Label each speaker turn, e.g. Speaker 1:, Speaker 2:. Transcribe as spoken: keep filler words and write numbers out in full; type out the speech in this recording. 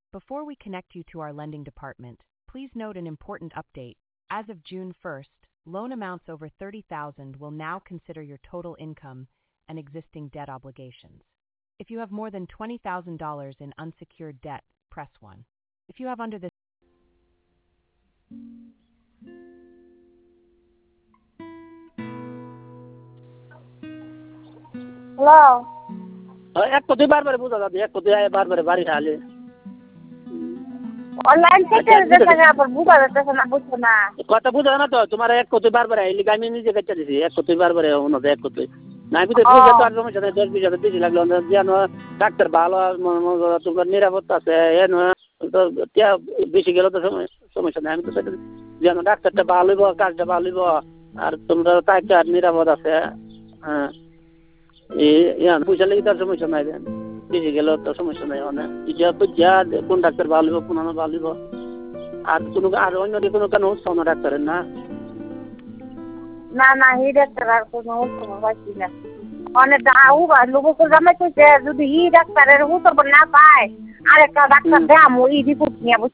Speaker 1: Before we connect you to our lending department, please note an important update. As of June first, loan amounts over thirty thousand dollars will now consider your total income and existing debt obligations. If you have more than twenty thousand dollars in unsecured debt, press one. If you have under this
Speaker 2: Hello.
Speaker 3: এক তো দুইবার বারে বুঝা যাবে এক তো দুই বারবার বাড়ি খালে
Speaker 2: অনলাইন থেকে দেখা পর বুঝা যাচ্ছে না বুঝছো না
Speaker 3: কথা বুঝা না তো তোমার এক কত বারবার আইলি আমি নিজে কাছে দিছি এক কত বারবার ওনা এক কত না আমি তো বুঝা তো আর সমস্যা নাই দশ বিশ হাজার বেশি লাগলো জানো ডাক্তার ভালো তোমার নিরাপত্তা আছে এন তো বেশি গেল তো সমস্যা নাই আমি তো জানো ডাক্তারটা ভালো হইব কাজটা ভালো হইব আর তোমরা টাকা নিরাপদ আছে হ্যাঁ এই পয়সা লেগে তার সমস্যা নাই বেশি গেলেও তো সমস্যা নাই অনেক এটা বুঝা কোন ডাক্তার ভালো হইব কোন ভালো হইব আর কোনো আর অন্য কোনো কেন হচ্ছে না ডাক্তারের না
Speaker 2: না না এই ডাক্তার আর কোনো হচ্ছে না পাইছি না অনেক দাও লোককে জামাই কইছে যদি এই ডাক্তারের হুতো না পায় আরেকটা ডাক্তার দেখামু এই রিপোর্ট নিয়ে